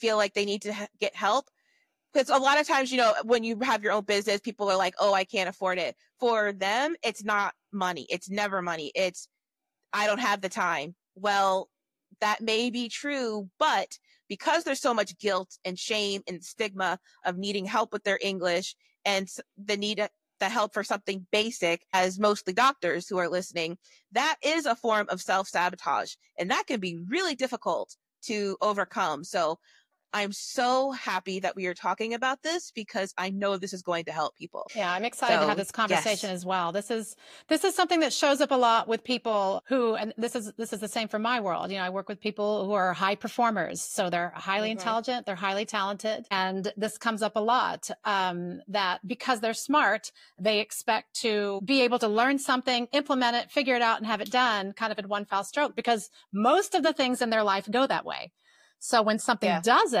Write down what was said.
feel like they need to get help. Because a lot of times, you know, when you have your own business, people are like, oh, I can't afford it. For them, it's not money. It's never money. It's, I don't have the time. Well, that may be true, but because there's so much guilt and shame and stigma of needing help with their English and the need the help for something basic, as mostly doctors who are listening, that is a form of self-sabotage. And that can be really difficult to overcome. So I'm so happy that we are talking about this because I know this is going to help people. Yeah, I'm excited to have this conversation as well. This is something that shows up a lot with people who, and this is the same for my world. You know, I work with people who are high performers. So they're highly intelligent, they're highly talented. And this comes up a lot, that because they're smart, they expect to be able to learn something, implement it, figure it out, and have it done kind of in one foul stroke, because most of the things in their life go that way. So when something doesn't,